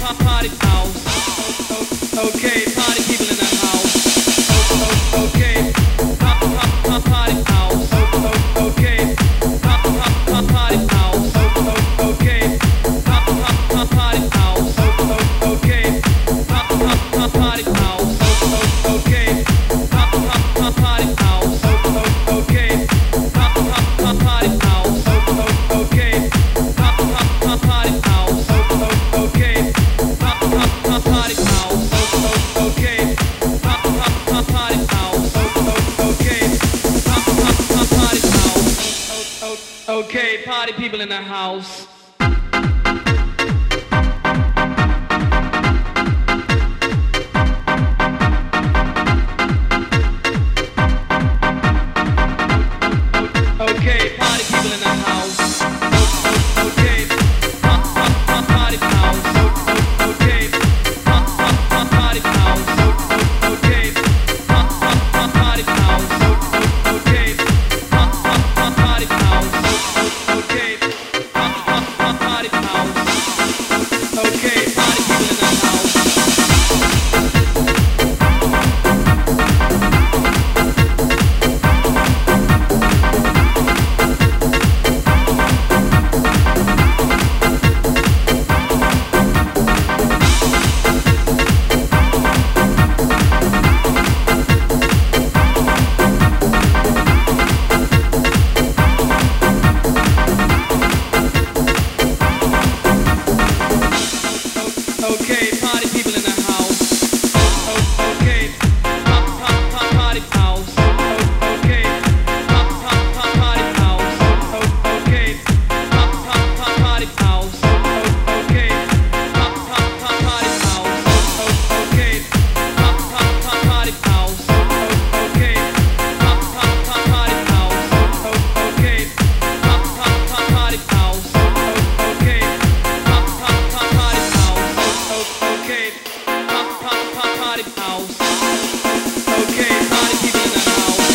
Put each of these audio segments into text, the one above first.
party house. Okay, party people in the house. Okay, party house. Okay, party house. Okay, party house. Okay, party house. Okay, party house. Okay, party house. Okay, party house. Okay, party house. Okay, party house. Okay, party house. Okay, party people in the house. Okay, party people in the house. Okay, party house. Okay, party house. Okay, party house. Okay, party house. Okay, party house. Okay, party people in the house. Okay, party people in the house. Okay, party house. Okay, party house. Okay, party house. Okay, party house. Okay, party house. Okay, party house. Okay, party house. Okay, party house. Okay, party house. Okay, party people in the house.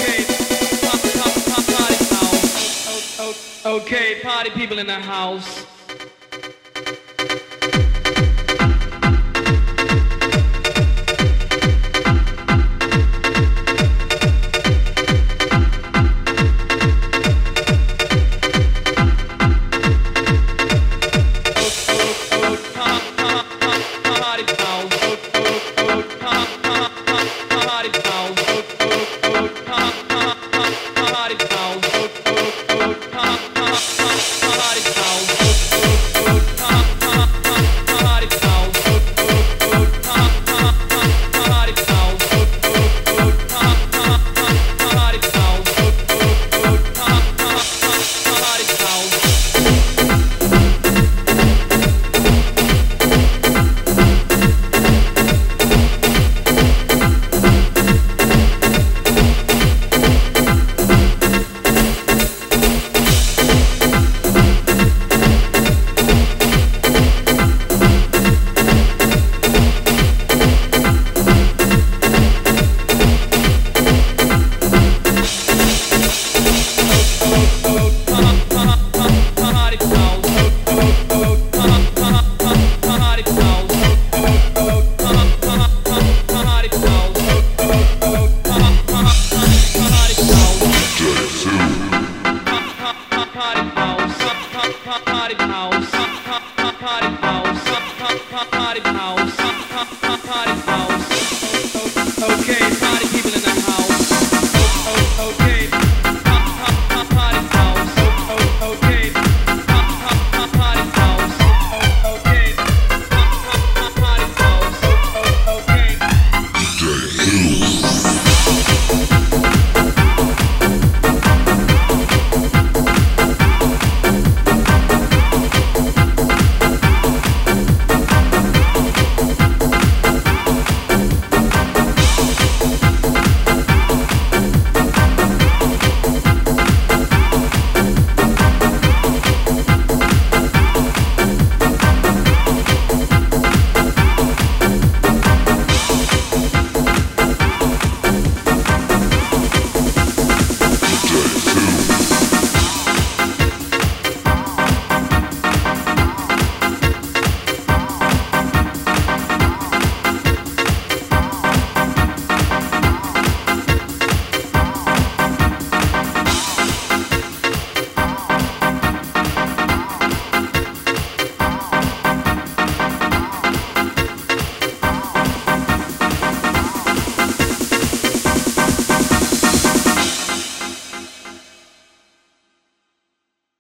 Okay, party people in the house.